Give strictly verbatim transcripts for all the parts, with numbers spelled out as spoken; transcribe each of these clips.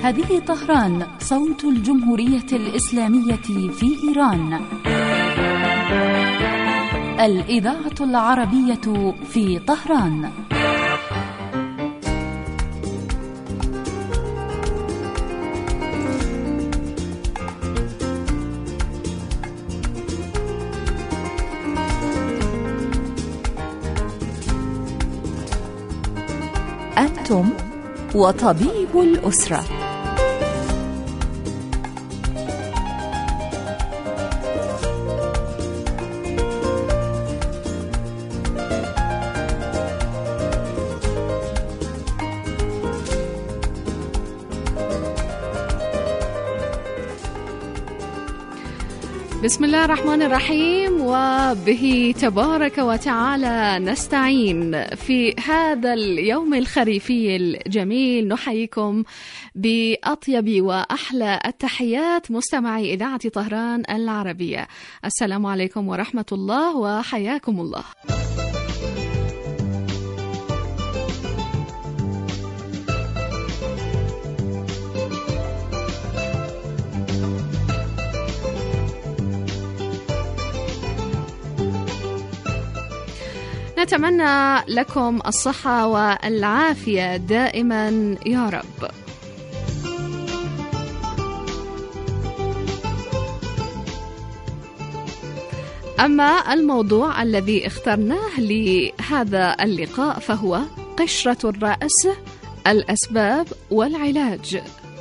هذه طهران، صوت الجمهورية الإسلامية في إيران. الإذاعة العربية في طهران. أنتم وطبيب الأسرة. بسم الله الرحمن الرحيم، وبه تبارك وتعالى نستعين. في هذا اليوم الخريفي الجميل نحييكم بأطيب وأحلى التحيات مستمعي إذاعة طهران العربية. السلام عليكم ورحمة الله وحياكم الله. نتمنى لكم الصحة والعافية دائما يا رب. أما الموضوع الذي اخترناه لهذا اللقاء فهو قشرة الرأس، الأسباب والعلاج.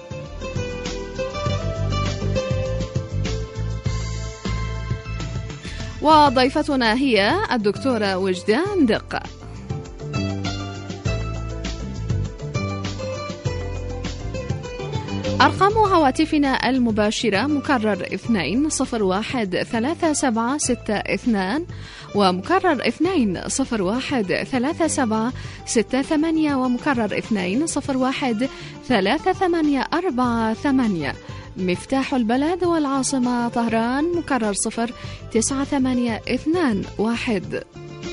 وضيفتنا هي الدكتورة وجدان دقة. أرقام هواتفنا المباشرة مكرر اثنين صفر واحد ثلاثة سبعة ستة اثنان ومكرر اثنين صفر واحد ثلاثة سبعة ستة ثمانية ومكرر اثنين صفر واحد ثلاثة ثمانية أربعة ثمانية. مفتاح البلد والعاصمة طهران مكرر صفر تسعة ثمانية اثنان واحد.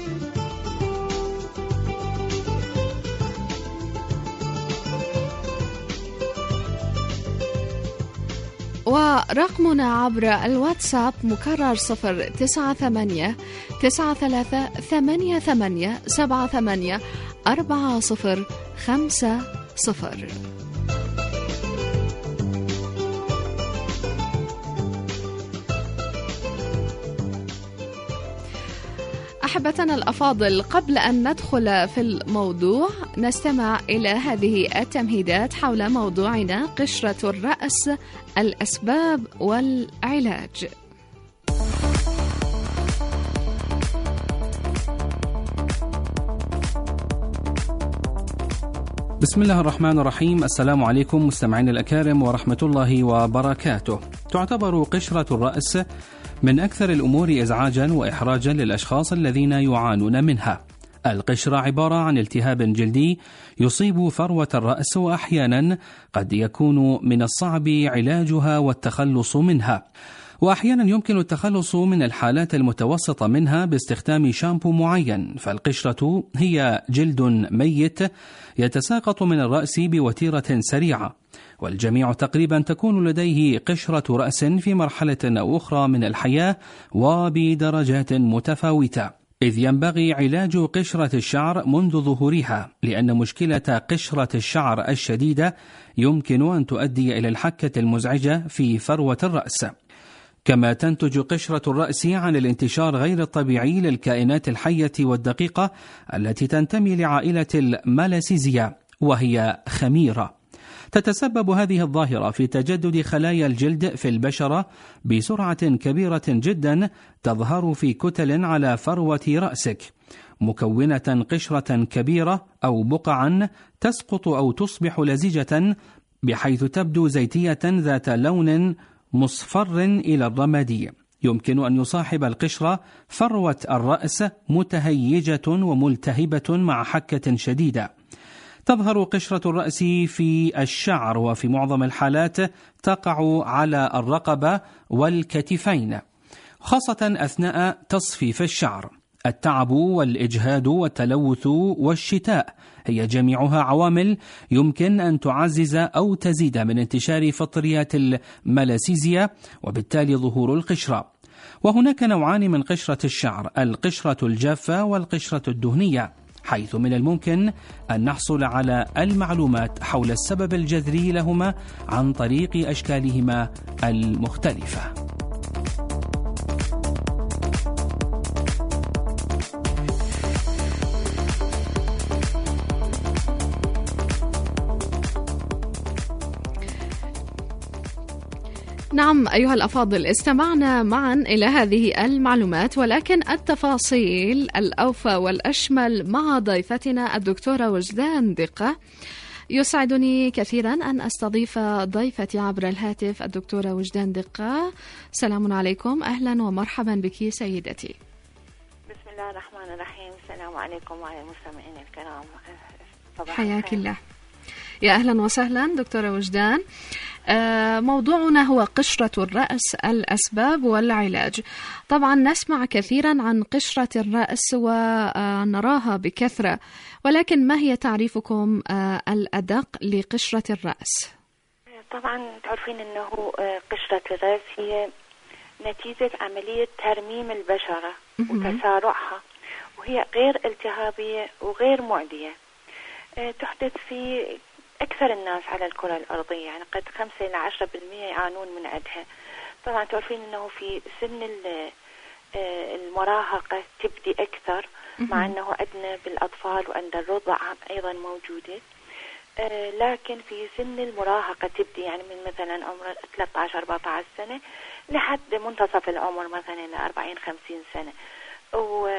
ورقمنا عبر الواتساب مكرر صفر تسعة ثمانية تسعة ثلاثة ثمانية ثمانية سبعة ثمانية أربعة صفر خمسة صفر. أحبتنا الأفاضل، قبل أن ندخل في الموضوع نستمع إلى هذه التمهيدات حول موضوعنا قشرة الرأس، الأسباب والعلاج. بسم الله الرحمن الرحيم. السلام عليكم مستمعين الأكارم ورحمة الله وبركاته. تعتبر قشرة الرأس من أكثر الأمور إزعاجا وإحراجا للأشخاص الذين يعانون منها. القشرة عبارة عن التهاب جلدي يصيب فروة الرأس، وأحيانا قد يكون من الصعب علاجها والتخلص منها، وأحيانا يمكن التخلص من الحالات المتوسطة منها باستخدام شامبو معين. فالقشرة هي جلد ميت يتساقط من الرأس بوتيرة سريعة، والجميع تقريبا تكون لديه قشرة رأس في مرحلة أو أخرى من الحياة وبدرجات متفاوتة، إذ ينبغي علاج قشرة الشعر منذ ظهورها، لأن مشكلة قشرة الشعر الشديدة يمكن أن تؤدي إلى الحكة المزعجة في فروة الرأس. كما تنتج قشرة الرأس عن الانتشار غير الطبيعي للكائنات الحية والدقيقة التي تنتمي لعائلة المالاسيزيا، وهي خميرة. تتسبب هذه الظاهرة في تجدد خلايا الجلد في البشرة بسرعة كبيرة جدا، تظهر في كتل على فروة رأسك مكونة قشرة كبيرة أو بقعا تسقط أو تصبح لزجة بحيث تبدو زيتية ذات لون مصفر إلى الرمادي. يمكن أن يصاحب القشرة فروة الرأس متهيجة وملتهبة مع حكة شديدة. تظهر قشرة الرأس في الشعر، وفي معظم الحالات تقع على الرقبة والكتفين، خاصة أثناء تصفيف الشعر. التعب والإجهاد والتلوث والشتاء هي جميعها عوامل يمكن أن تعزز أو تزيد من انتشار فطريات الملاسيزيا وبالتالي ظهور القشرة. وهناك نوعان من قشرة الشعر: القشرة الجافة والقشرة الدهنية، حيث من الممكن أن نحصل على المعلومات حول السبب الجذري لهما عن طريق أشكالهما المختلفة. نعم أيها الأفاضل، استمعنا معا إلى هذه المعلومات، ولكن التفاصيل الأوفى والأشمل مع ضيفتنا الدكتورة وجدان دقة. يسعدني كثيرا أن أستضيف ضيفتي عبر الهاتف الدكتورة وجدان دقة. سلام عليكم، أهلا ومرحبا بك سيدتي. بسم الله الرحمن الرحيم. السلام عليكم وعلى المستمعين الكرام. حياك الله، يا أهلا وسهلا دكتورة وجدان. موضوعنا هو قشرة الرأس، الأسباب والعلاج. طبعا نسمع كثيرا عن قشرة الرأس ونراها بكثرة، ولكن ما هي تعريفكم الأدق لقشرة الرأس؟ طبعا تعرفين أنه قشرة الرأس هي نتيجة عملية ترميم البشرة وتسارعها، وهي غير التهابية وغير معدية. تحدث في أكثر الناس على الكرة الأرضية، يعني قد خمسة إلى عشرة بالمئة يعانون من عندها. طبعا تعرفين أنه في سن المراهقة تبدي أكثر، مع أنه عندنا بالأطفال وعند الرضع أيضا موجودة، لكن في سن المراهقة تبدي يعني من مثلا عمر ثلاثة عشر أربعة عشر سنة لحد منتصف العمر مثلا إلى أربعين خمسين سنة. و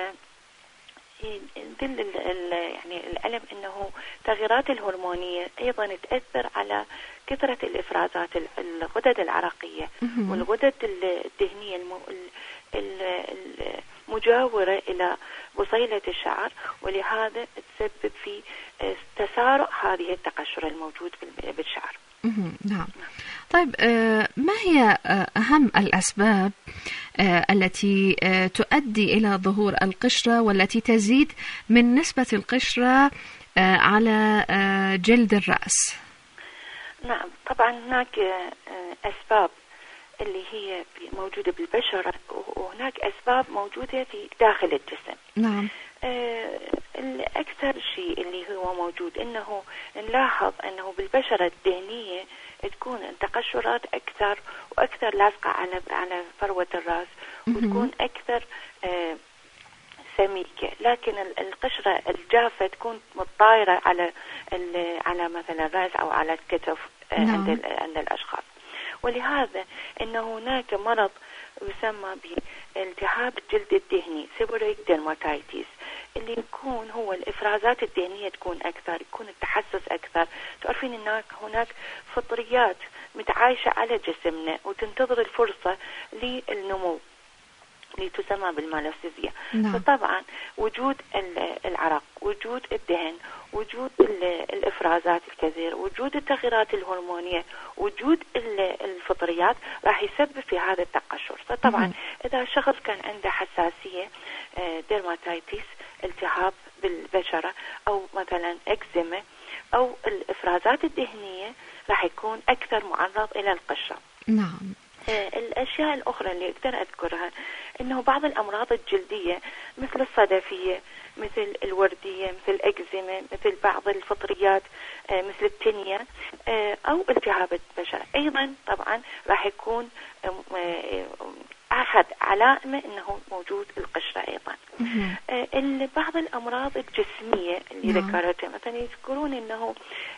يدل يعني العلم انه التغيرات الهرمونيه ايضا تاثر على كثره الافرازات الغدد العرقيه والغدد الدهنيه المجاوره الى بصيله الشعر، ولهذا تسبب في تسارع هذه التقشر الموجود بالشعر. نعم. طيب، ما هي أهم الأسباب التي تؤدي إلى ظهور القشرة والتي تزيد من نسبة القشرة على جلد الرأس؟ نعم، طبعا هناك أسباب اللي هي موجودة بالبشرة، وهناك أسباب موجودة في داخل الجسم. نعم. الأكثر شيء اللي هو موجود إنه نلاحظ إنه بالبشرة الدهنية تكون التقشرات أكثر وأكثر لاصقة على على فروة الرأس، وتكون أكثر آه سميكة، لكن القشرة الجافة تكون متطايرة على على مثلا الرأس أو على الكتف آه عند عند الأشخاص. ولهذا إنه هناك مرض يسمى بالتهاب الجلد الدهني سيبوريك ديرماتايتيس، اللي يكون هو الإفرازات الدهنية تكون أكثر، يكون التحسس أكثر. تعرفين إن هناك فطريات متعايشة على جسمنا وتنتظر الفرصة للنمو اللي تسمى بالمالوسيزيا. نعم. فطبعا وجود العرق، وجود الدهن، وجود الإفرازات الكثير، وجود التغييرات الهرمونية، وجود الفطريات راح يسبب في هذا التقشر. فطبعا مم. إذا شخص كان عنده حساسية ديرماتايتيس، التهاب بالبشرة، أو مثلا إكزيما أو الإفرازات الدهنية، راح يكون أكثر معرض إلى القشرة. نعم. الأشياء الأخرى اللي أقدر أذكرها إنه بعض الأمراض الجلدية مثل الصدفية، مثل الوردية، مثل الإكزيما، مثل بعض الفطريات مثل التنية أو التهاب البشرة أيضا طبعا راح يكون أحد علامة إنه موجود القشرة أيضا. بعض الأمراض الجسمية اللي ذكرتها مثلا يذكرون إنه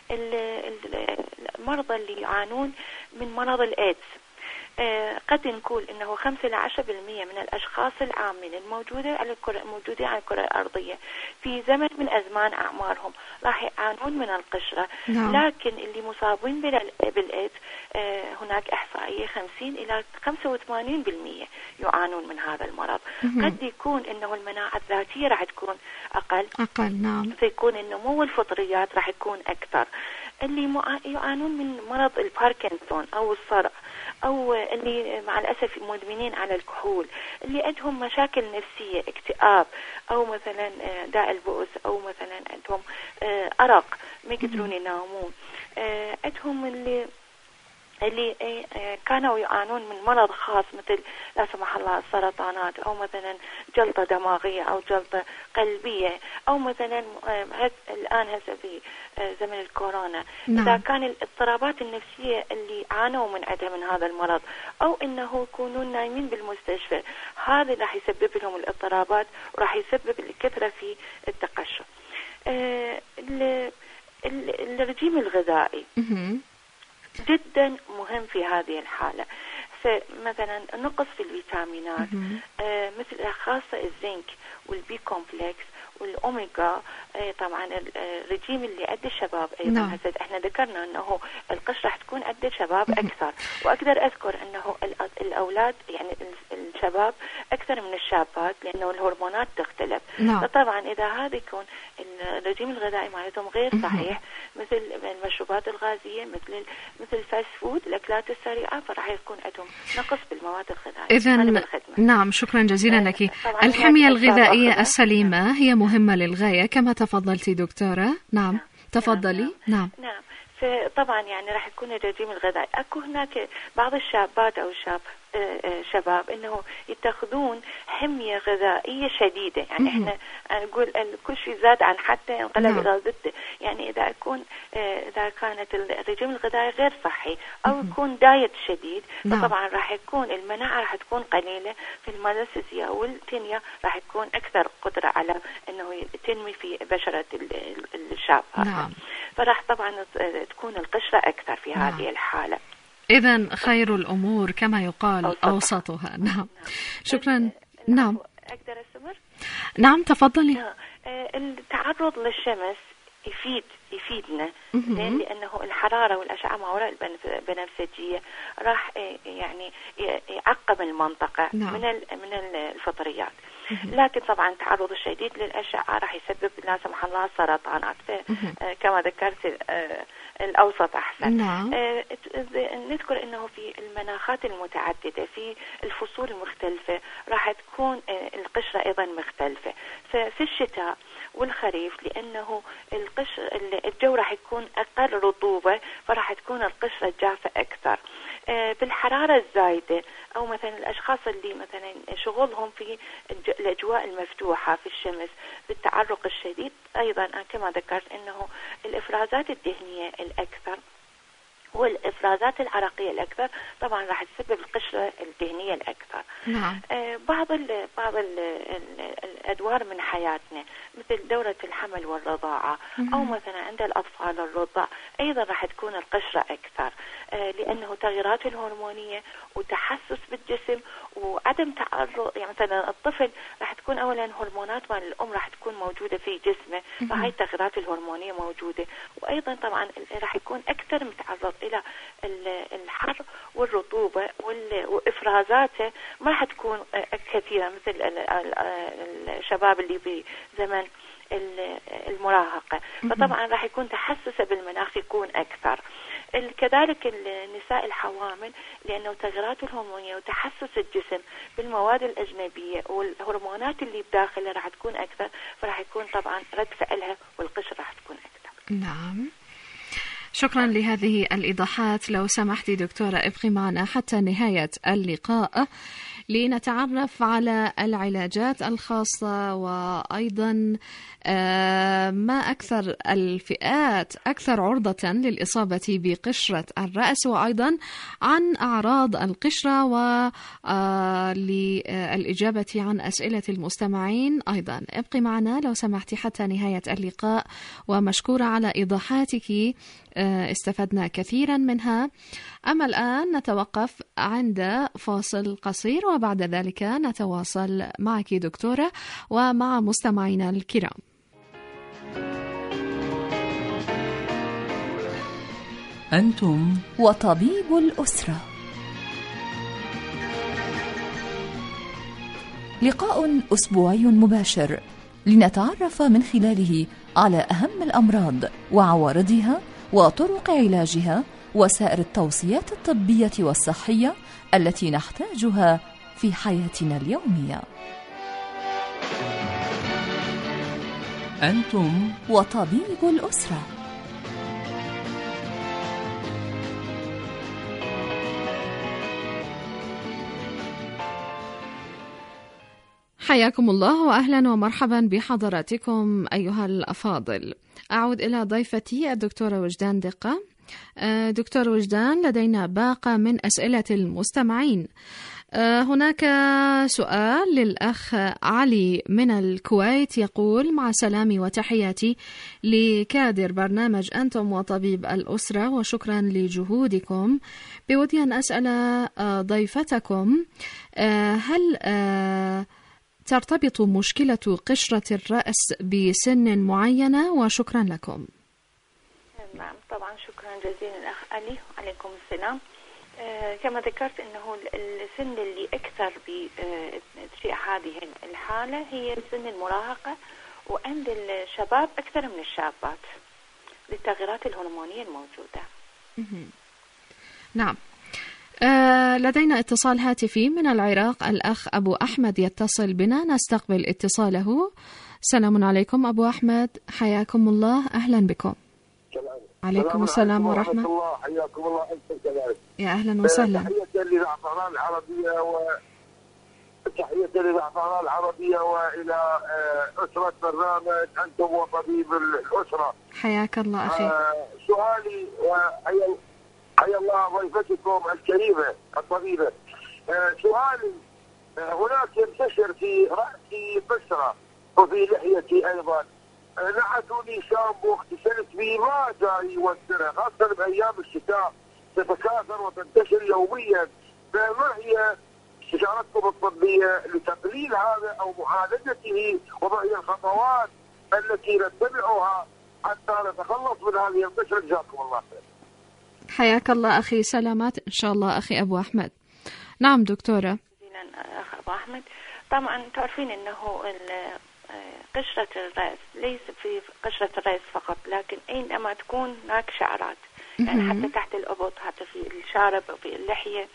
المرضى اللي يعانون من مرض الإيدز، آه قد نقول انه خمسة إلى عشرة بالمئة من الاشخاص العامين الموجوده على الكره الموجودين على الكره الارضيه في زمن من ازمان اعمارهم راح يعانون من القشره. نعم. لكن اللي مصابين بالايدز آه هناك احصائيه خمسين إلى خمسة وثمانين بالمئة يعانون من هذا المرض. مم. قد يكون انه المناعه الذاتيه راح تكون اقل اقل نعم. فيكون النمو الفطريات راح يكون اكثر. اللي يعانون من مرض الباركنسون او الصرع أو اللي مع الأسف مدمنين على الكحول، اللي عندهم مشاكل نفسية، اكتئاب، أو مثلا داء البؤس، أو مثلا عندهم أرق ما يقدرون ينامون، عندهم اللي اللي كانوا يعانون من مرض خاص مثل لا سمح الله السرطانات، أو مثلا جلطة دماغية أو جلطة قلبية، أو مثلا الآن هسه في زمن الكورونا نعم. إذا كان الاضطرابات النفسية اللي عانوا من عندها من هذا المرض، أو إنه يكونون نايمين بالمستشفى، هذا راح يسبب لهم الاضطرابات وراح يسبب الكثرة في التقشف. آه الرجيم الغذائي جدا مهم في هذه الحالة. فمثلا نقص في الفيتامينات آه مثل خاصة الزنك والبي كومبلكس والأوميغا. آه طبعا الرجيم اللي عند الشباب أيضا نعم. هسه احنا ذكرنا أنه القشرة راح تكون عند الشباب أكثر، وأقدر أذكر أنه الأولاد يعني الشباب أكثر من الشابات لأنه الهرمونات تختلف نعم. فطبعا إذا هذا يكون الرجيم الغذائي مالتهم غير صحيح، مثل المشروبات الغازية، مثل مثل الفاست فود، الأكلات السريعة، فراح يكون عندهم نقص بالمواد الغذائية. إذن نعم، شكرا جزيلا لك. الحمية الغذائية السليمة هي مهمة للغاية كما تفضلتي دكتورة. نعم, نعم. تفضلي. نعم نعم, نعم. فطبعا يعني راح يكون الرجيم الغذائي. أكو هناك بعض الشابات أو الشاب شباب انه يتخذون حمية غذائية شديدة، يعني احنا نقول كل شيء زاد عن حتى ينقلب الى ضده. يعني اذا يكون اذا كانت الرجيم الغذائي غير صحي او يكون دايت شديد، فطبعا راح يكون المناعة راح تكون قليلة في الماليسيا والتينيا، راح تكون اكثر قدرة على انه تنمي في بشرة الشاب هذا، فراح طبعا تكون القشرة اكثر في هذه الحالة. إذن خير الأمور كما يقال أوسطها, أوسطها. نعم. نعم شكرا. نعم أقدر أستمر؟ نعم تفضلي. نعم. التعرض للشمس يفيد يفيدنا لأنه الحرارة والأشعة ما وراء البنفسجية راح يعني يعقم المنطقة نعم. من من الفطريات، لكن طبعا التعرض الشديد للأشعة راح يسبب لا سمح الله سرطانات، كما ذكرت الأوسط أحسن. نعم. آه نذكر أنه في المناخات المتعددة في الفصول المختلفة راح تكون آه القشرة أيضا مختلفة. ففي الشتاء والخريف لأنه القشر الجو راح يكون أقل رطوبة، فراح تكون القشرة جافة أكثر. آه بالحرارة الزايدة أو مثلا الأشخاص اللي مثلا شغلهم في الأجواء المفتوحة في الشمس بالتعرق الشديد، أيضا كما ذكرت أنه الإفرازات الدهنية الأكثر والإفرازات العرقية الأكثر طبعا راح تسبب القشرة الدهنية الأكثر. نعم. آه بعض ال بعض ال ال الأدوار من حياتنا مثل دورة الحمل والرضاعة مم. أو مثلا عند الأطفال الرضع أيضا راح تكون القشرة أكثر، آه لأنه تغيرات الهرمونية وتحسس بالجسم وعدم تعرض. يعني مثلا الطفل راح تكون أولا هرمونات مال الأم راح تكون موجودة في جسمه، فهي التغيرات الهرمونية موجودة، وأيضا طبعا راح يكون أكثر متعرض إلى الحر والرطوبة وإفرازاته ما راح تكون كثيرة مثل الشباب اللي في زمن المراهقة، فطبعا راح يكون تحسسه بالمناخ يكون أكثر. كذلك النساء الحوامل لأنه تغيرات الهرمونية وتحسس الجسم بالمواد الأجنبية والهرمونات اللي بداخلها راح تكون أكثر، فراح يكون طبعا رد فعلها والقشرة راح تكون أكثر. نعم شكرا لهذه الإيضاحات. لو سمحتي دكتورة ابقي معنا حتى نهاية اللقاء لنتعرف على العلاجات الخاصة، وأيضا ما أكثر الفئات أكثر عرضة للإصابة بقشرة الرأس، وأيضا عن أعراض القشرة، وللإجابة عن أسئلة المستمعين. أيضا ابقي معنا لو سمحتي حتى نهاية اللقاء، ومشكورة على إيضاحاتك، استفدنا كثيرا منها. أما الآن نتوقف عند فاصل قصير، وبعد ذلك نتواصل معك دكتورة ومع مستمعينا الكرام. أنتم وطبيب الأسرة، لقاء أسبوعي مباشر لنتعرف من خلاله على أهم الأمراض وعوارضها وطرق علاجها وسائر التوصيات الطبية والصحية التي نحتاجها في حياتنا اليومية. أنتم وطبيب الأسرة. حياكم الله وأهلا ومرحبا بحضراتكم أيها الأفاضل. أعود إلى ضيفتي الدكتورة وجدان دقة. دكتور وجدان، لدينا باقة من أسئلة المستمعين. هناك سؤال للأخ علي من الكويت يقول: مع سلامي وتحياتي لكادر برنامج أنتم وطبيب الأسرة وشكرا لجهودكم، بودي أن أسأل ضيفتكم هل ترتبط مشكلة قشرة الرأس بسن معينة؟ وشكرا لكم. نعم طبعا، شكرا جزيلا الأخ علي وعليكم السلام. آه كما ذكرت أنه السن اللي أكثر بشيء هذه الحالة هي سن المراهقة، وعند الشباب أكثر من الشابات للتغيرات الهرمونية الموجودة. نعم. آه لدينا اتصال هاتفي من العراق، الأخ أبو أحمد يتصل بنا، نستقبل اتصاله. السلام عليكم أبو أحمد، حياكم الله، أهلا بكم. سلام. عليكم السلام ورحمة الله. حياكم الله أنتم كذلك. يا أهلا وسهلا. تحية للأعضاء العربية و تحية للأعضاء العربية وإلى أسرة برنامج أنتم وطبيب الأسرة. حياك الله أخي. آه سؤالي وحيا حيا الله ضيفتكم الكريمة الطبيبة. آه سؤالي، آه هناك ينتشر في رأسي بشرة وفي لحيتي أيضا. آه نعتوني شامبو اغتسلت به ما جاي يوزنها، خاصة بأيام الشتاء تتكاثر وتنتشر يوميا. فما هي استشارتكم الطبية لتقليل هذا أو معالجته، وما هي الخطوات التي نتبعها حتى نتخلص من هذه البشرة؟ جزاكم الله خير. حياك الله أخي، سلامات إن شاء الله أخي أبو أحمد. نعم دكتورة. أخ أبو أحمد، طبعا تعرفين أنه قشرة الرأس ليس في قشرة الرأس فقط، لكن أينما تكون هناك شعرات، يعني حتى تحت الأبط، حتى في الشارب وفي اللحية،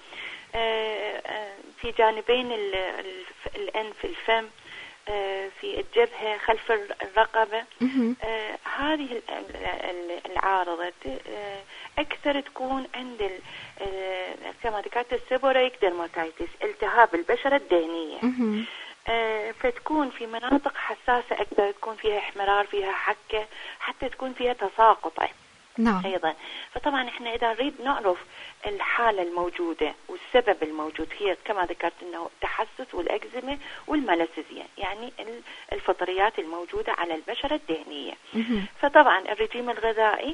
في جانبين الأنف، الفم، في الجبهة، خلف الرقبة. آه هذه العارضة آه أكثر تكون عند كما ذكرت السيبوريك ديرماتيتس، التهاب البشرة الدهنية. آه فتكون في مناطق حساسة أكثر، تكون فيها احمرار، فيها حكة، حتى تكون فيها تساقط نعم. أيضا. فطبعا إحنا إذا نريد نعرف الحالة الموجودة والسبب الموجود، هي كما ذكرت أنه التحسس والأكزيما والملاسيزيا، يعني الفطريات الموجودة على البشرة الدهنية. فطبعا الرجيم الغذائي،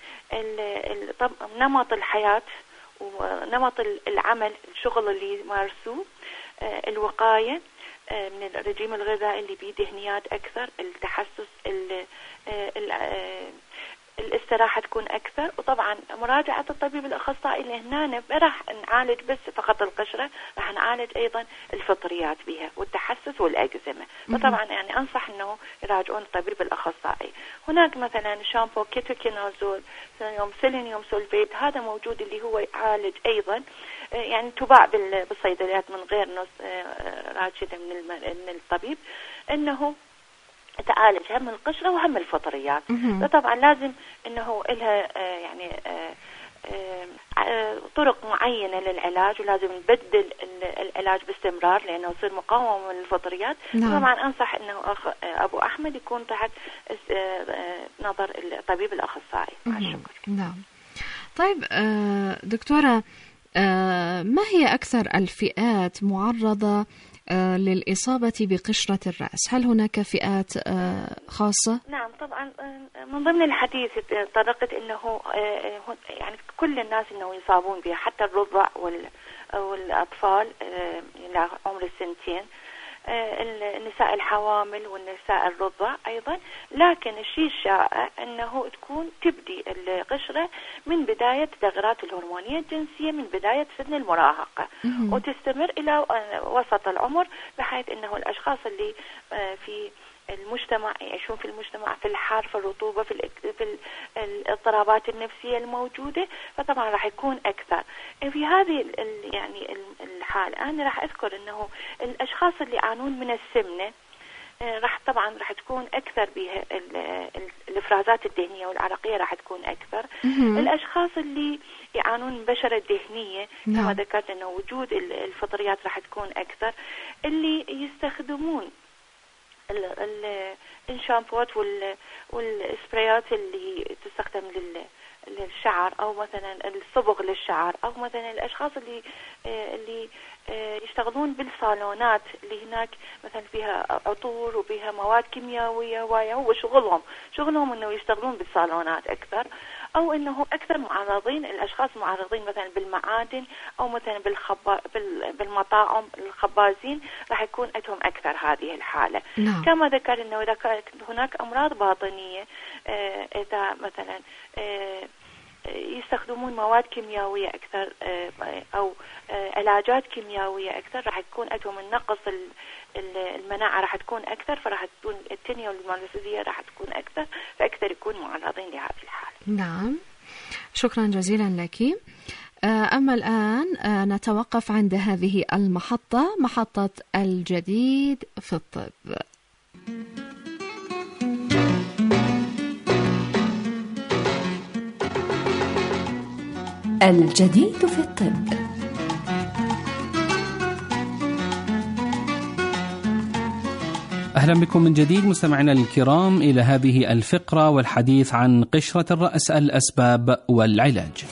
نمط الحياة ونمط العمل، الشغل اللي يمارسوه، الوقاية من الرجيم الغذائي اللي بيه دهنيات أكثر، التحسس، الاستراحة تكون أكثر، وطبعا مراجعة الطبيب الأخصائي اللي هنا ما راح نعالج بس فقط القشرة، راح نعالج أيضا الفطريات بها والتحسس والأكزيما. فطبعا يعني أنصح أنه يراجعون الطبيب الأخصائي. هناك مثلا شامبو كيتوكينازول، يوم سيلينيوم سولفيت، هذا موجود اللي هو يعالج أيضا، يعني تباع بالصيدليات من غير نص راشدة من الطبيب، أنه تعالج هم القشرة وهم الفطريات. فطبعا لازم انه لها يعني طرق معينة للعلاج، ولازم نبدل العلاج باستمرار لانه يصير مقاومة من الفطريات. نعم. طبعا انصح انه أخ ابو احمد يكون تحت نظر الطبيب الاخصائي. مع الشكر. نعم. طيب دكتورة، ما هي اكثر الفئات معرضة للإصابة بقشرة الرأس؟ هل هناك فئات خاصة؟ نعم طبعا، من ضمن الحديث طرقت أنه يعني كل الناس أنه يصابون بها، حتى الرضع والأطفال إلى عمر السنتين، النساء الحوامل والنساء الرضع أيضا. لكن الشيء الشائع أنه تكون تبدي القشرة من بداية التغيرات الهرمونية الجنسية، من بداية سن المراهقة، وتستمر إلى وسط العمر، بحيث أنه الأشخاص اللي في المجتمع، يعيشون في المجتمع في الحر، في الرطوبة، في, في الاضطرابات النفسية الموجودة، فطبعا راح يكون أكثر. في هذه يعني الحالة أنا راح أذكر أنه الأشخاص اللي يعانون من السمنة راح طبعا راح تكون أكثر بها الإفرازات الدهنية والعرقية راح تكون أكثر. الأشخاص اللي يعانون من بشرة دهنية كما ذكرت أنه وجود الفطريات راح تكون أكثر. اللي يستخدمون الشامبوات والسبرايات اللي تستخدم للشعر أو مثلا الصبغ للشعر، أو مثلا الأشخاص اللي اللي يشتغلون بالصالونات اللي هناك مثلا فيها عطور وفيها مواد كيميائية، وهو شغلهم شغلهم انه يشتغلون بالصالونات اكثر، او انه اكثر معرضين الاشخاص معرضين مثلا بالمعادن او مثلا بالخبا بالمطاعم الخبازين راح يكون عندهم اكثر هذه الحالة. نعم. كما ذكر انه اذا كانت هناك امراض باطنية اذا مثلا يستخدمون مواد كيميائية أكثر أو علاجات كيميائية أكثر راح تكون عندهم النقص المناعة راح تكون أكثر، فراح تكون التنية والمالوسيزية راح تكون أكثر، فأكثر يكون معرضين لهذه الحالة. نعم، شكرا جزيلا لك. أما الآن نتوقف عند هذه المحطة، محطة الجديد في الطب. الجديد في الطب. أهلا بكم من جديد مستمعينا الكرام إلى هذه الفقرة والحديث عن قشرة الرأس، الأسباب والعلاج.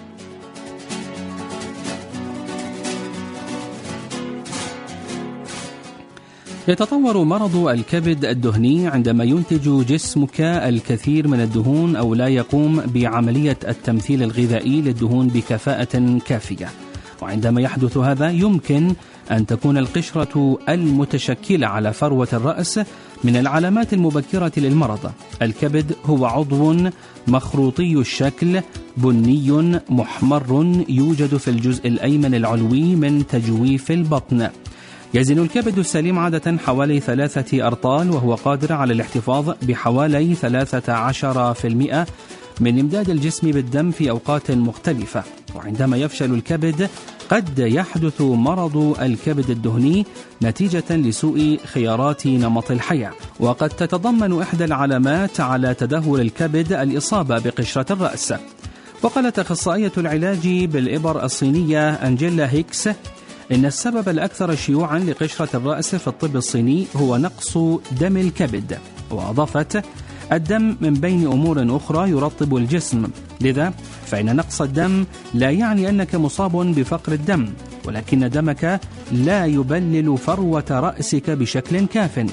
يتطور مرض الكبد الدهني عندما ينتج جسمك الكثير من الدهون أو لا يقوم بعملية التمثيل الغذائي للدهون بكفاءة كافية. وعندما يحدث هذا يمكن أن تكون القشرة المتشكلة على فروة الرأس من العلامات المبكرة للمرض. الكبد هو عضو مخروطي الشكل بني محمر يوجد في الجزء الأيمن العلوي من تجويف البطن. يزن الكبد السليم عادة حوالي ثلاثة أرطال، وهو قادر على الاحتفاظ بحوالي ثلاثة عشر بالمئة من إمداد الجسم بالدم في أوقات مختلفة. وعندما يفشل الكبد قد يحدث مرض الكبد الدهني نتيجة لسوء خيارات نمط الحياة. وقد تتضمن إحدى العلامات على تدهور الكبد الإصابة بقشرة الرأس. وقالت أخصائية العلاج بالإبر الصينية أنجيلا هيكس إن السبب الأكثر شيوعا لقشرة الرأس في الطب الصيني هو نقص دم الكبد. وأضافت: الدم من بين أمور أخرى يرطب الجسم، لذا فإن نقص الدم لا يعني أنك مصاب بفقر الدم، ولكن دمك لا يبلل فروة رأسك بشكل كاف.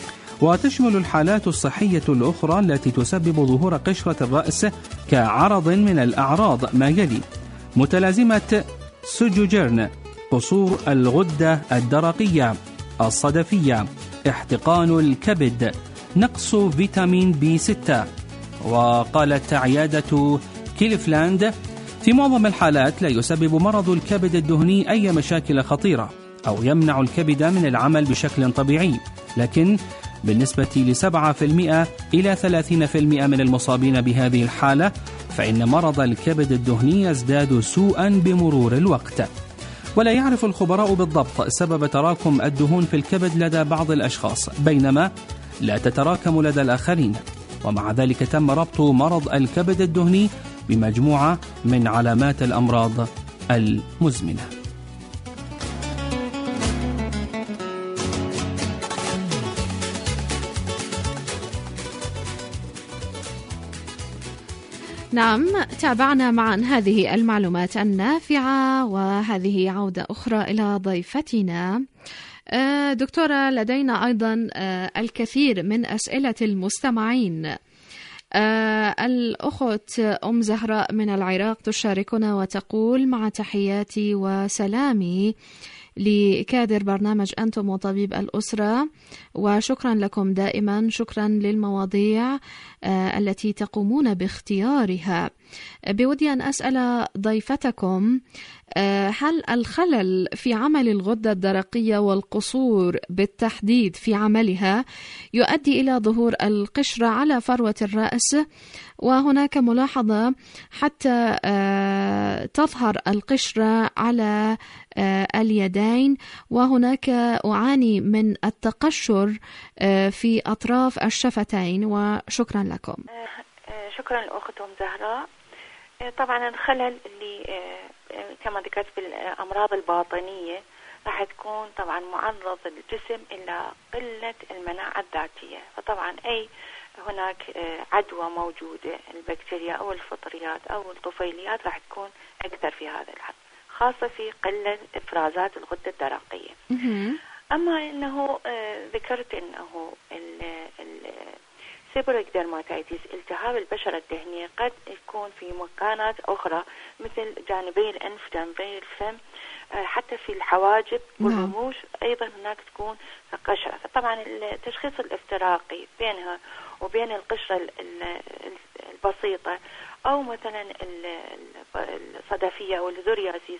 وتشمل الحالات الصحية الأخرى التي تسبب ظهور قشرة الرأس كعرض من الأعراض ما يلي: متلازمة سوجوجيرن، قصور الغدة الدرقية، الصدفية، احتقان الكبد، نقص فيتامين بي ستة. وقالت عيادة كليفلاند: في معظم الحالات لا يسبب مرض الكبد الدهني أي مشاكل خطيرة أو يمنع الكبد من العمل بشكل طبيعي، لكن بالنسبة لسبعة بالمئة إلى ثلاثين بالمئة من المصابين بهذه الحالة فإن مرض الكبد الدهني يزداد سوءا بمرور الوقت. ولا يعرف الخبراء بالضبط سبب تراكم الدهون في الكبد لدى بعض الأشخاص بينما لا تتراكم لدى الآخرين، ومع ذلك تم ربط مرض الكبد الدهني بمجموعة من علامات الأمراض المزمنة. نعم، تابعنا معا هذه المعلومات النافعة، وهذه عودة أخرى إلى ضيفتنا. دكتورة، لدينا أيضا الكثير من أسئلة المستمعين. الأخت أم زهراء من العراق تشاركنا وتقول: مع تحياتي وسلامي لكادر برنامج أنتم وطبيب الأسرة، وشكرا لكم دائما، شكرا للمواضيع التي تقومون باختيارها. بودي أن أسأل ضيفتكم هل الخلل في عمل الغدة الدرقية والقصور بالتحديد في عملها يؤدي إلى ظهور القشرة على فروة الرأس؟ وهناك ملاحظة حتى تظهر القشرة على اليدين، وهناك أعاني من التقشر في أطراف الشفتين. وشكرا لكم. شكرا لأختهم زهراء. طبعا الخلل اللي كما ذكرت بالأمراض الباطنية راح تكون طبعا معرض الجسم إلى قلة المناعة الذاتية، فطبعا أي هناك عدوى موجودة، البكتيريا أو الفطريات أو الطفيليات راح تكون أكثر في هذا الحد، خاصة في قلة إفرازات الغدة الدرقية. أما أنه ذكرت أنه سيبوريك ديرماتيتس التهاب البشرة الدهنية قد يكون في مكانات أخرى مثل جانبي الأنف، جانبي الفم، حتى في الحواجب والرموش أيضا هناك تكون قشرة. فطبعا التشخيص الافتراقي بينها وبين القشرة البسيطة أو مثلا الصدفية أو الزورياسيس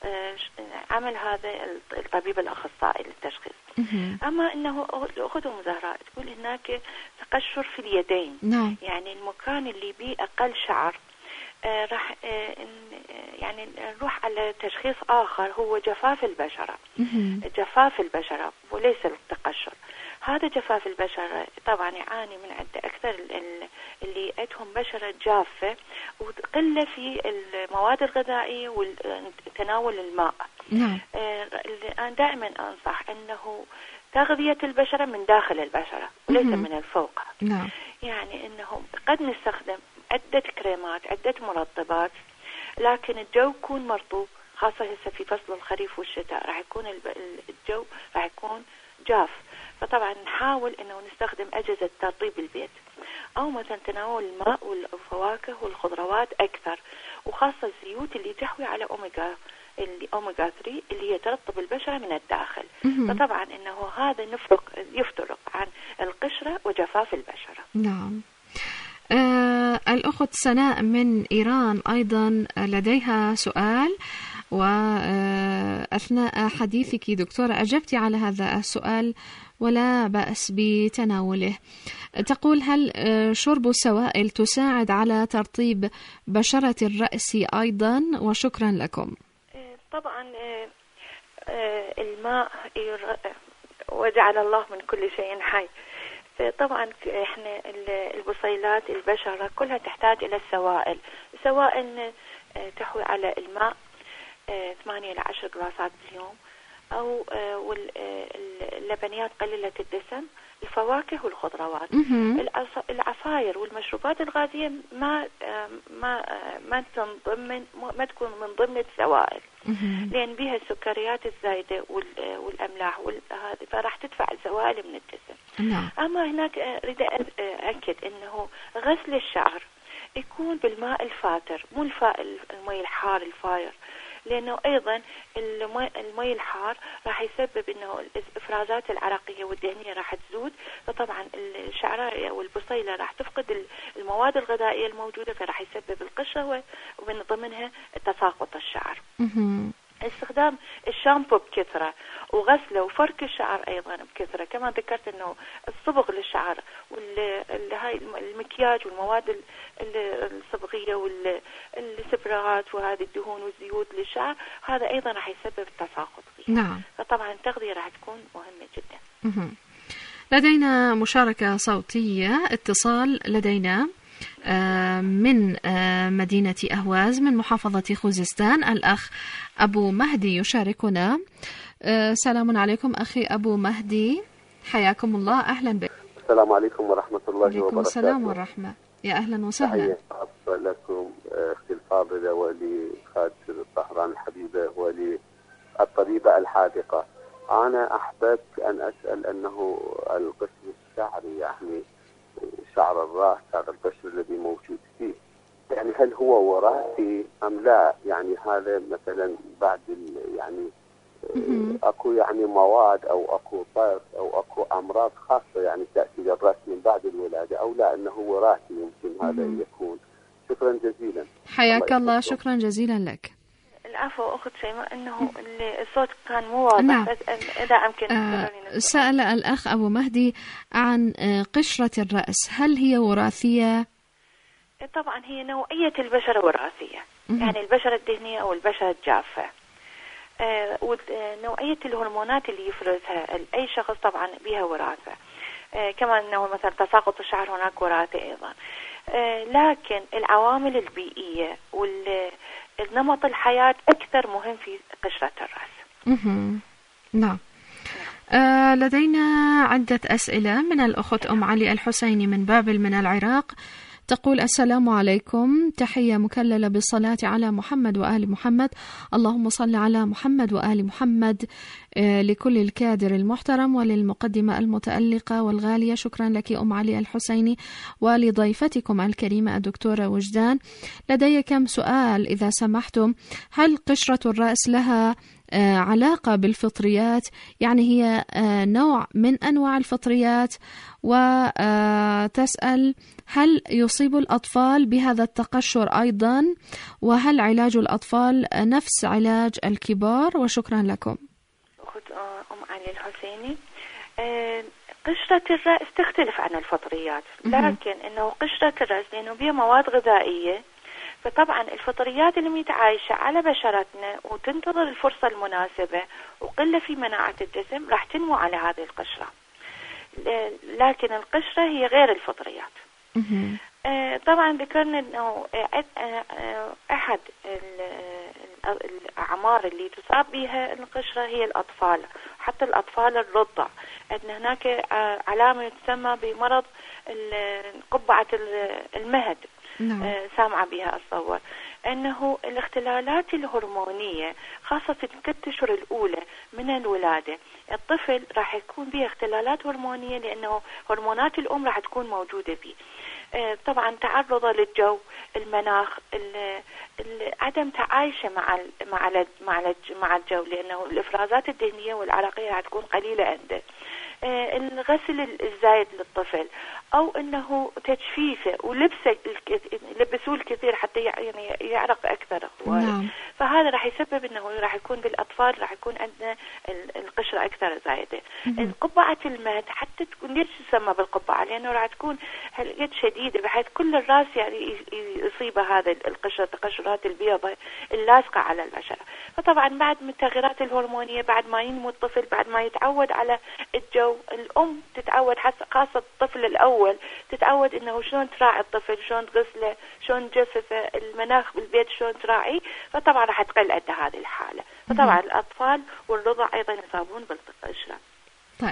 عمل هذا الطبيب الأخصائي للتشخيص. أما أنه أختهم زهراء تقول هناك تقشر في اليدين، نعم. يعني المكان اللي بيه أقل شعر آه راح آه يعني نروح على تشخيص آخر هو جفاف البشرة. جفاف البشرة وليس التقشر. هذا جفاف البشرة طبعا يعاني من عدة أكثر اللي عندهم بشرة جافة وقلة في المواد الغذائية وتناول الماء. نعم. آه أنا دائما أنصح أنه تغذية البشرة من داخل البشرة وليس من الفوق. نعم. يعني أنه قد نستخدم عدة كريمات، عدة مرطبات، لكن الجو يكون مرطوب، خاصة هسه في فصل الخريف والشتاء راح يكون الجو راح يكون جاف. فطبعا نحاول انه نستخدم اجهزة ترطيب البيت او مثلا تناول الماء والفواكه والخضروات اكثر، وخاصة الزيوت اللي تحوي على اوميجا اللي اوميجا ثلاثة اللي هي ترطب البشرة من الداخل. فطبعا انه هذا نفرق يفترق عن القشرة وجفاف البشرة. نعم. آه الأخت سناء من إيران أيضا لديها سؤال، وأثناء حديثك دكتورة أجبتي على هذا السؤال ولا بأس بتناوله. تقول: هل شرب السوائل تساعد على ترطيب بشرة الرأس أيضا؟ وشكرا لكم. طبعا الماء وجعل الله من كل شيء حي. طبعا احنا البصيلات البشرة كلها تحتاج الى السوائل، سواء تحوي على الماء ثمانية إلى عشر جراسات باليوم، او اللبنيات قليلة الدسم، الفواكه والخضروات. العصائر والمشروبات الغازية ما ما ما تنضمن ما تكون من ضمن السوائل، لأن بها السكريات الزايدة والأملاح وهذه، فراح تدفع السوائل من الجسم. نعم. أما هناك أريد أأكد أنه غسل الشعر يكون بالماء الفاتر، مو الماء الحار الفاير، لأنه أيضا الماء الحار راح يسبب أنه الإفرازات العرقية والدهنية راح تزود، فطبعا الشعراية والبصيلة راح تفقد المواد الغذائية الموجودة، فراح يسبب القشرة ومن ضمنها تساقط الشعر. استخدام الشامبو بكثرة وغسله وفرك الشعر أيضا بكثرة، كما ذكرت أنه الصبغ للشعر والهاي المكياج والمواد الصبغية والسبرات وهذه الدهون والزيوت للشعر، هذا أيضا راح يسبب التساقط فيه. نعم. فطبعا التغذية راح تكون مهمة جدا. مه. لدينا مشاركة صوتية، اتصال لدينا من مدينة أهواز من محافظة خوزستان. الأخ أبو مهدي يشاركنا. سلام عليكم أخي أبو مهدي، حياكم الله، أهلا بك. السلام عليكم ورحمة الله وبركاته. عليكم السلام ورحمة، يا أهلا وسهلا. تحية لكم أختي الفاضلة ولخادم الطهران الحبيبة وللطبيبة الحاذقة. أنا أحببت أن أسأل أنه القسم الشعري، يعني شعر الرأس، هذا القشر الذي موجود فيه، يعني هل هو وراثي أم لا؟ يعني هذا مثلا بعد يعني أكو يعني مواد أو أكو طيف أو أكو أمراض خاصة يعني تأتي للرأس من بعد الولادة، أو لا أنه وراثي يمكن هذا يكون؟ شكرا جزيلا. حياك الله، شكرا جزيلا لك. العفو أخت شيماء، إنه الصوت كان مو واضح. نعم. بس إذا أمكن آه سأل الأخ أبو مهدي عن قشرة الرأس، هل هي وراثية؟ طبعا هي نوعية البشرة وراثية، يعني البشرة الدهنية أو البشرة الجافة. آه ونوعية الهرمونات اللي يفرزها أي شخص طبعا بها وراثة. آه كمان أنه مثلا تساقط الشعر هناك وراثة أيضا. آه لكن العوامل البيئية والنمط الحياة أكثر مهم في قشرة الرأس. نعم. آه لدينا عدة أسئلة من الأخت أم علي الحسيني من بابل من العراق. تقول: السلام عليكم، تحية مكللة بالصلاة على محمد وآل محمد، اللهم صل على محمد وآل محمد، آه لكل الكادر المحترم وللمقدمة المتألقة والغالية. شكرا لك أم علي الحسيني ولضيفتكم الكريمة الدكتورة وجدان. لدي كم سؤال إذا سمحتم. هل قشرة الرأس لها آه علاقة بالفطريات؟ يعني هي آه نوع من أنواع الفطريات؟ وتسأل: هل يصيب الأطفال بهذا التقشر أيضا؟ وهل علاج الأطفال نفس علاج الكبار؟ وشكرا لكم. أخت أم علي الحسيني، آه قشرة الرأس تختلف عن الفطريات، لكن إنه قشرة الرأس لأنه بها مواد غذائية، فطبعا الفطريات اللي متعايشة على بشرتنا وتنتظر الفرصة المناسبة وقلة في مناعة الجسم راح تنمو على هذه القشرة. لكن القشرة هي غير الفطريات. طبعا ذكرنا أنه أحد الأعمار اللي تصاب بها القشرة هي الأطفال، حتى الأطفال الرضع، أن هناك علامة تسمى بمرض قبعة المهد. نعم. سامعة بها أتصور أنه الاختلالات الهرمونية خاصة في الست أشهر الأولى من الولادة، الطفل راح يكون به اختلالات هرمونية لأنه هرمونات الأم راح تكون موجودة به. طبعا تعرضه للجو، المناخ، عدم تعايشه مع ال مع ال مع ال مع الجو، لأنه الإفرازات الدهنية والعرقية راح تكون قليلة عنده. الغسل الزايد للطفل أو أنه تجفيفه ولبسه لبسوه الكثير حتى يعني يعرق أكثر. نعم. فهذا راح يسبب أنه راح يكون بالأطفال راح يكون عندنا القشرة أكثر زايدة. قبعة المهد حتى تكون ليش تسمى بالقبعة؟ لأنه راح تكون يد شديدة بحيث كل الرأس يعني يصيب هذا القشرة، التقشرات البيضاء اللاصقة على البشرة. فطبعا بعد من التغييرات الهرمونية، بعد ما ينمو الطفل، بعد ما يتعود على الجو، الأم تتعود خاصة الطفل الأول تتعود إنه شلون تراعي الطفل، شلون تغسله، شلون تجففه، المناخ بالبيت شلون تراعي، فطبعا راح تقل عندها هذه الحالة. فطبعا الأطفال والرضع أيضا يصابون بالقشرة. طيب.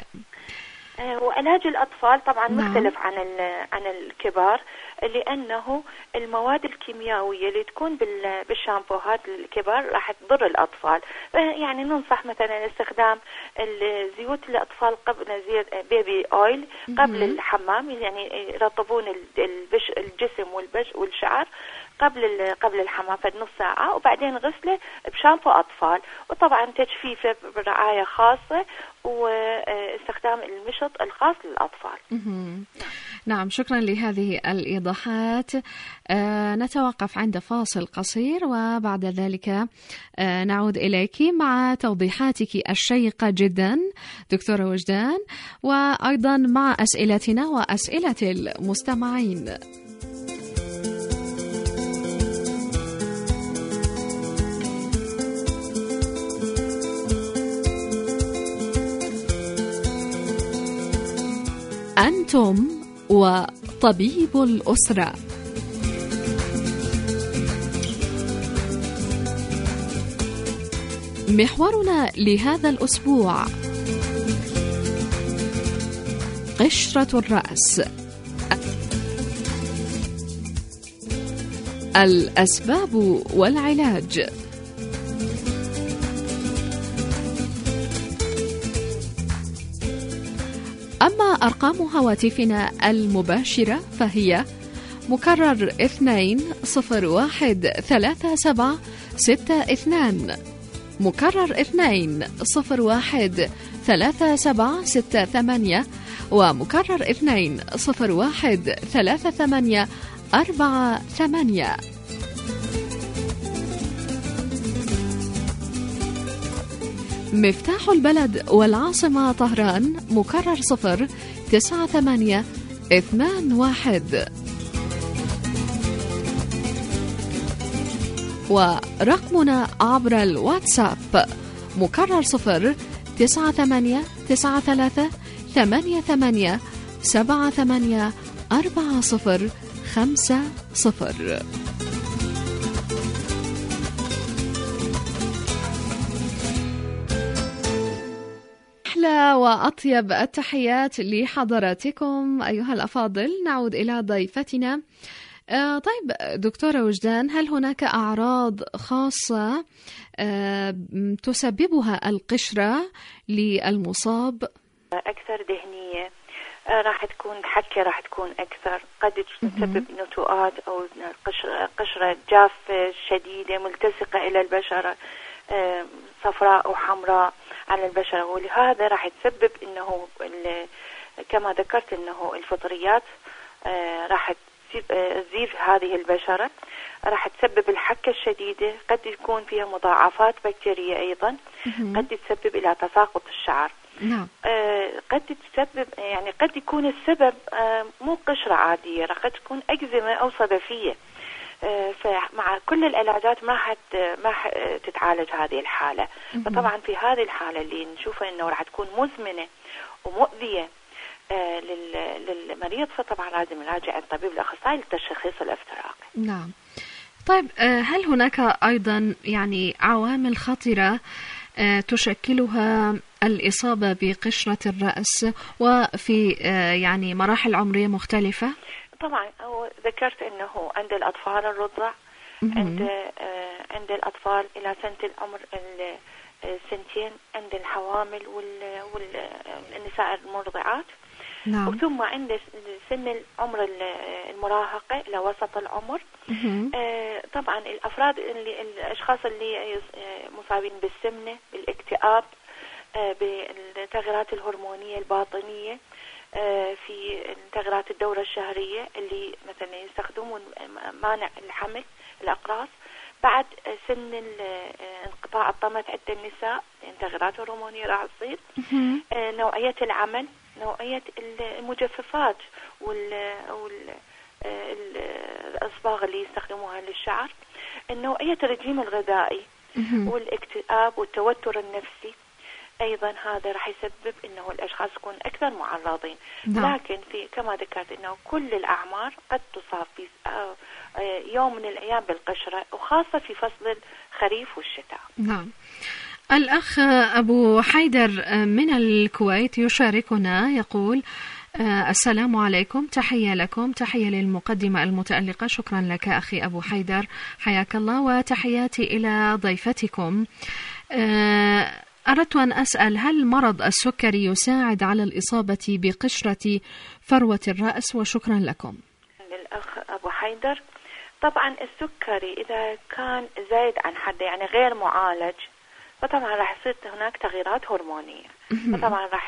وعلاج الأطفال طبعا نعم. مختلف عن عن الكبار، لأنه المواد الكيميائية اللي تكون بالشامبوهات الكبار راح تضر الأطفال. يعني ننصح مثلا استخدام الزيوت للأطفال قبل زيت بيبي أويل قبل الحمام، يعني يرطبون البش الجسم والبش والشعر قبل قبل الحمام في نص ساعة، وبعدين غسله بشامبو أطفال، وطبعا تجفيفه برعاية خاصة واستخدام المشط الخاص للأطفال. نعم، شكرا لهذه الإيضاحات. آه نتوقف عند فاصل قصير وبعد ذلك آه نعود إليك مع توضيحاتك الشيقة جدا دكتورة وجدان، وأيضا مع أسئلتنا وأسئلة المستمعين. أنتم وطبيب الأسرة. محورنا لهذا الأسبوع: قشرة الرأس، الأسباب والعلاج. أما أرقام هواتفنا المباشرة فهي مكرر اثنين صفر واحد ثلاثة سبعة ستة اثنان، مكرر اثنين صفر واحد ثلاثة سبعة ستة ثمانية، ومكرر اثنين صفر واحد ثلاثة ثمانية أربعة ثمانية. مفتاح البلد والعاصمة طهران مكرر صفر تسعة ثمانية اثنان واحد. ورقمنا عبر الواتساب مكرر صفر تسعة ثمانية تسعة ثلاثة ثمانية ثمانية سبعة ثمانية أربعة صفر خمسة صفر. أحلى وأطيب التحيات لحضراتكم أيها الأفاضل. نعود إلى ضيفتنا. آه طيب دكتورة وجدان، هل هناك أعراض خاصة آه تسببها القشرة للمصاب؟ أكثر دهنية، آه راح تكون حكة، راح تكون أكثر، قد تسبب نتوءات أو قشرة, قشرة جافة شديدة ملتصقة إلى البشرة، آه صفراء وحمراء على البشرة، ولهذا راح تسبب إنه كما ذكرت إنه الفطريات آه راح تزيف هذه البشرة، راح تسبب الحكة الشديدة، قد يكون فيها مضاعفات بكتيرية أيضا، قد تسبب إلى تساقط الشعر. نعم. آه قد تسبب يعني قد يكون السبب آه مو قشرة عادية، راح تكون أكزيما أو صدفية. آه فمع كل العلاجات ما حد ما حد تتعالج هذه الحالة. فطبعا في هذه الحالة اللي نشوفها إنه راح تكون مزمنة ومؤذية آه للمريض، فطبعا لازم يراجع الطبيب الأخصائي للتشخيص الافتراقي. نعم. طيب هل هناك أيضا يعني عوامل خطرة تشكلها الإصابة بقشرة الرأس وفي يعني مراحل عمرية مختلفة؟ طبعا ذكرت أنه عند الأطفال الرضع، عند عند الأطفال إلى سنة العمر السنتين، عند الحوامل والنساء المرضعات. نعم. وثم عند سن العمر المراهقة إلى وسط العمر. آه طبعا الأفراد اللي الأشخاص اللي مصابين بالسمنة، بالاكتئاب، آه بالتغيرات الهرمونية الباطنية، آه في تغيرات الدورة الشهرية اللي مثلا يستخدمون مانع الحمل الأقراص، بعد سن انقطاع الطمث عند النساء، تغيرات هرمونية راح تصير. آه نوعية العمل، نوعية المجففات والأصباغ اللي يستخدموها للشعر، نوعية الرجيم الغذائي والاكتئاب والتوتر النفسي أيضا، هذا راح يسبب إنه الأشخاص يكون أكثر معرضين. لكن في كما ذكرت إنه كل الأعمار قد تصاب في يوم من الأيام بالقشرة، وخاصة في فصل الخريف والشتاء. نعم. الأخ أبو حيدر من الكويت يشاركنا، يقول السلام عليكم، تحية لكم، تحية للمقدمة المتألقة. شكرا لك أخي أبو حيدر، حياك الله، وتحياتي إلى ضيفتكم. أردت أن أسأل، هل مرض السكري يساعد على الإصابة بقشرة فروة الرأس؟ وشكرا لكم. للأخ أبو حيدر، طبعا السكري إذا كان زايد عن حده يعني غير معالج، فطبعا راح يصير هناك تغييرات هرمونية، فطبعا راح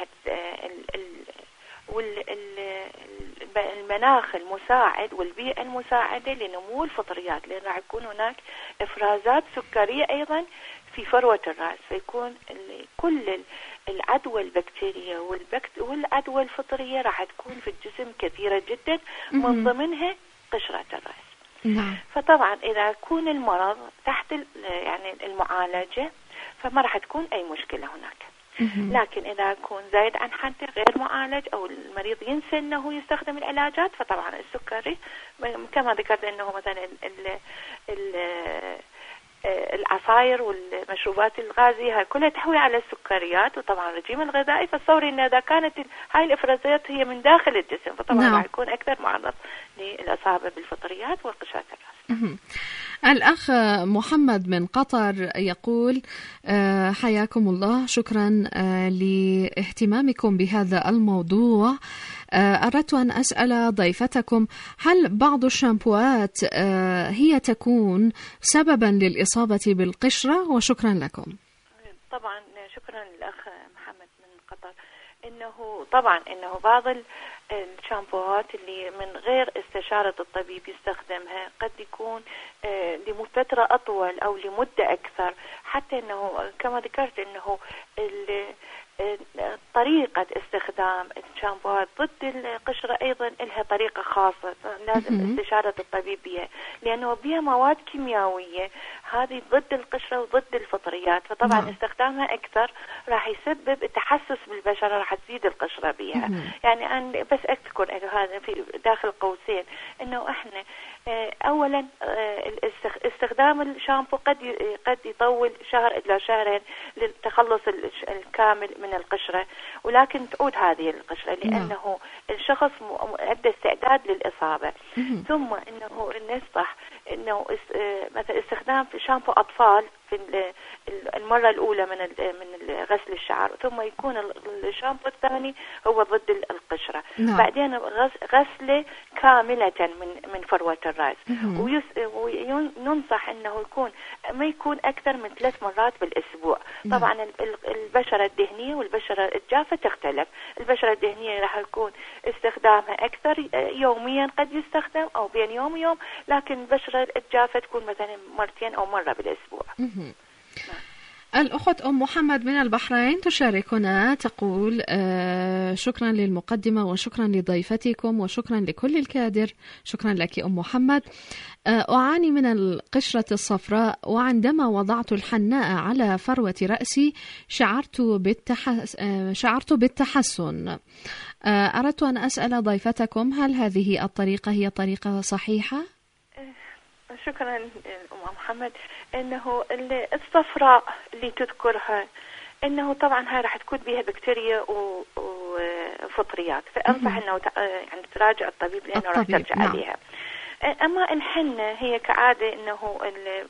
والمناخ المساعد والبيئة المساعدة لنمو الفطريات، لأن راح يكون هناك إفرازات سكرية أيضا في فروة الرأس، فيكون كل العدوى البكتيرية والعدوى الفطرية راح تكون في الجسم كثيرة جدا، من ضمنها قشرة الرأس. نعم. فطبعا إذا يكون المرض تحت يعني المعالجة فما راح تكون أي مشكلة هناك. لكن إذا يكون زايد عن حده غير معالج أو المريض ينسى أنه يستخدم العلاجات، فطبعا السكري كما ذكرت أنه مثلا ال ال العصائر والمشروبات الغازية كلها تحوي على السكريات، وطبعا الرجيم الغذائي، فتصوري أن إذا كانت هاي الإفرازات هي من داخل الجسم، فطبعا نعم. راح يكون أكثر معرض للإصابة بالفطريات وقشرة الرأس. الأخ محمد من قطر يقول حياكم الله، شكرا لاهتمامكم بهذا الموضوع. أردت أن أسأل ضيفتكم، هل بعض الشامبوات هي تكون سببا للإصابة بالقشرة؟ وشكرا لكم. طبعا شكرا للأخ محمد من قطر. إنه طبعا إنه بعض الشامبوهات اللي من غير استشارة الطبيب يستخدمها قد يكون لفترة أطول أو لمدة أكثر، حتى أنه كما ذكرت أنه طريقة استخدام الشامبوهات ضد القشرة أيضا لها طريقة خاصة لازم استشارة الطبيب بها، لأنه بها مواد كيميائية هذه ضد القشرة وضد الفطريات، فطبعا مم. استخدامها أكثر راح يسبب التحسس بالبشرة، راح تزيد القشرة بها. مم. يعني أنا بس أذكر هذا في داخل قوسين أنه إحنا أولا استخدام الشامبو قد قد يطول شهر إلى شهرين للتخلص الكامل من القشرة، ولكن تعود هذه القشرة لأنه الشخص عنده استعداد للإصابة. ثم أنه ننصح أنه مثلا استخدام في شامبو أطفال في المرة الأولى من من غسل الشعر، ثم يكون الشامبو الثاني هو ضد القشرة. نعم. بعدين غسله كاملة من من فروة الرأس، وننصح أنه يكون ما يكون أكثر من ثلاث مرات بالأسبوع. نعم. طبعا البشرة الدهنية والبشرة الجافة تختلف، البشرة الدهنية راح يكون استخدامها أكثر يوميا قد يستخدم أو بين يوم ويوم، لكن البشرة الجافة تكون مثلا مرتين أو مرة بالأسبوع. نعم. الأخت أم محمد من البحرين تشاركنا تقول آه شكرا للمقدمة وشكرا لضيفتكم وشكرا لكل الكادر. شكرا لك أم محمد. آه أعاني من القشرة الصفراء، وعندما وضعت الحناء على فروة رأسي شعرت بالتحس... آه شعرت بالتحسن. آه أردت أن أسأل ضيفتكم هل هذه الطريقة هي طريقة صحيحة؟ شكرا أم محمد. انه الصفراء اللي تذكرها انه طبعا هاي راح تكون بها بكتيريا وفطريات، فانصح انه يعني تراجع الطبيب لانه راح ترجع نعم. عليها. اما الحنة هي كعادة انه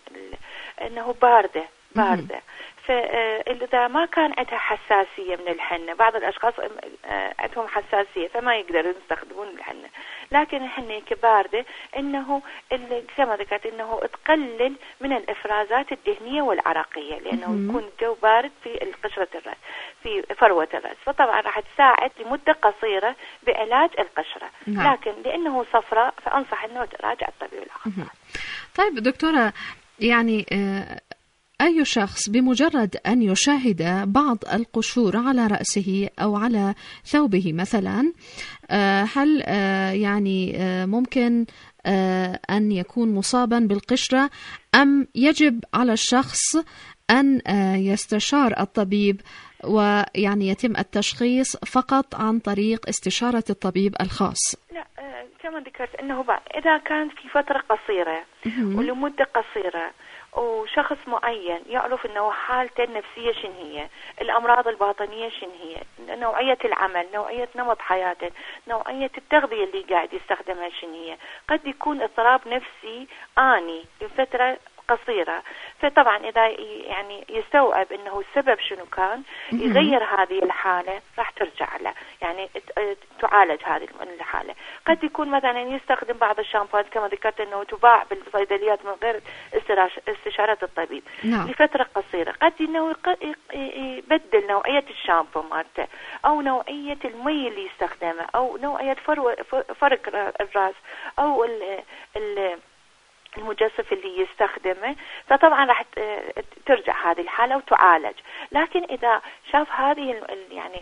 انه باردة باردة فإذا ما كان عندها حساسية من الحنة، بعض الأشخاص عندهم حساسية فما يقدروا يستخدمون الحنة، لكن الحنة كباردة إنه كما ذكرت إنه تقلل من الإفرازات الدهنية والعرقية، لأنه يكون الجو بارد في قشرة الرأس في فروة الرأس، فطبعا راح تساعد لمدة قصيرة بعلاج القشرة. نعم. لكن لأنه صفراء فأنصح إنه تراجع الطبيب الأخصائي. طيب دكتورة، يعني آه أي شخص بمجرد أن يشاهد بعض القشور على رأسه أو على ثوبه مثلا، هل يعني ممكن أن يكون مصابا بالقشرة، أم يجب على الشخص أن يستشار الطبيب ويعني يتم التشخيص فقط عن طريق استشارة الطبيب الخاص؟ لا، كما ذكرت أنه إذا كان في فترة قصيرة ولمدة قصيرة وشخص معين يعرف انه حالته النفسيه شن هي، الامراض الباطنيه شن هي، نوعيه العمل، نوعيه نمط حياته، نوعيه التغذيه اللي قاعد يستخدمها شن هي، قد يكون اضطراب نفسي آني لفتره قصيرة، فطبعا إذا يعني يستوعب أنه السبب شنو كان يغير هذه الحالة راح ترجع له، يعني تعالج هذه الحالة. قد يكون مثلا يستخدم بعض الشامبوات كما ذكرت أنه تباع بالصيدليات من غير استشارة الطبيب نعم. لفترة قصيرة، قد أنه يبدل نوعية الشامبو مالته أو نوعية المي اللي يستخدمه أو نوعية فرق الرأس أو ال ال المجسف اللي يستخدمه، فطبعا راح ترجع هذه الحالة وتعالج. لكن إذا شاف هذه يعني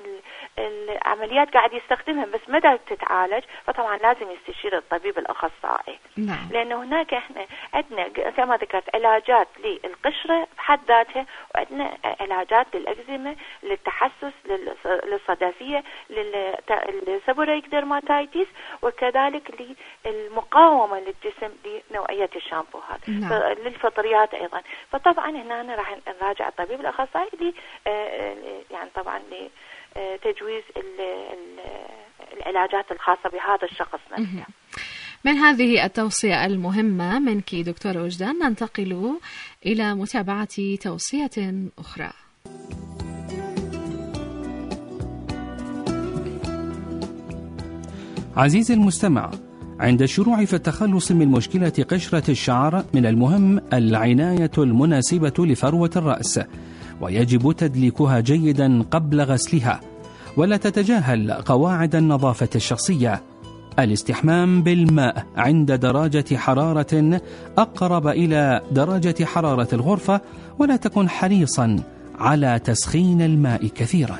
العمليات قاعد يستخدمها بس مدى تتعالج، فطبعا لازم يستشير الطبيب الأخصائي. نعم. لأنه هناك إحنا عندنا كما ذكرت علاجات للقشرة بحد ذاتها، وعندنا علاجات للأكزيما، للتحسس، للصدفية، للسيبوريك ديرماتايتس، وكذلك للمقاومة للجسم نوعية الشامبوهات. نعم. للفطريات أيضا. فطبعا هنا راح نراجع الطبيب الأخصائي لي يعني طبعا لتجويز العلاجات الخاصة بهذا الشخص نفسه. من هذه التوصية المهمة منك دكتورة وجدان ننتقل إلى متابعة توصية أخرى. عزيزي المستمع، عند الشروع في التخلص من مشكلة قشرة الشعر من المهم العناية المناسبة لفروة الرأس، ويجب تدليكها جيدا قبل غسلها، ولا تتجاهل قواعد النظافة الشخصية. الاستحمام بالماء عند درجة حرارة أقرب إلى درجة حرارة الغرفة، ولا تكن حريصا على تسخين الماء كثيرا.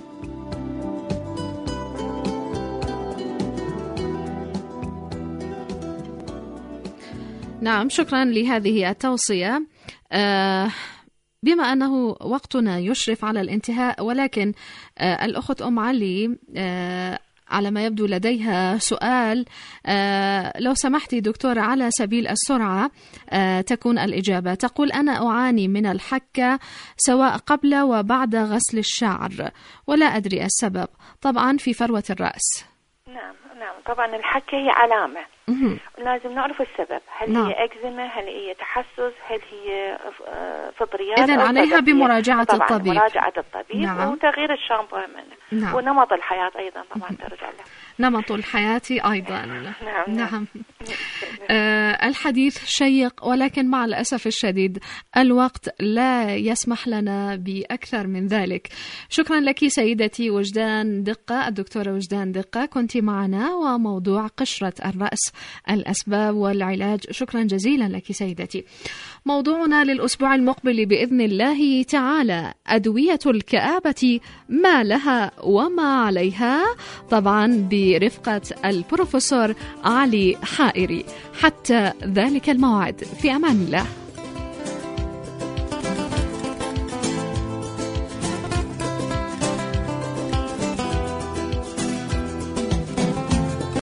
نعم، شكرا لهذه التوصية. آه بما أنه وقتنا يشرف على الانتهاء، ولكن آه الأخت أم علي آه على ما يبدو لديها سؤال. آه لو سمحتي دكتورة، على سبيل السرعة آه تكون الإجابة. تقول: أنا أعاني من الحكة سواء قبل وبعد غسل الشعر، ولا أدري السبب، طبعا في فروة الرأس. نعم نعم، طبعا الحكة هي علامة، لازم نعرف السبب. هل نعم. هي أكزيما، هل هي تحسس، هل هي فطريات؟ إذن عليها بمراجعة الطبيب. مراجعة الطبيب نعم. وتغيير الشامبو منه. نعم. ونمط الحياة أيضا طبعا ترجع له. نمط الحياة أيضا. نعم. نعم. آه الحديث شيق، ولكن مع الأسف الشديد الوقت لا يسمح لنا بأكثر من ذلك. شكرا لك سيدتي وجدان دقة، الدكتورة وجدان دقة، كنت معنا وموضوع قشرة الرأس، الأسباب والعلاج. شكرا جزيلا لك سيدتي. موضوعنا للأسبوع المقبل بإذن الله تعالى: أدوية الكآبة، ما لها وما عليها، طبعا برفقة البروفيسور علي حائري. حتى ذلك الموعد، في أمان الله.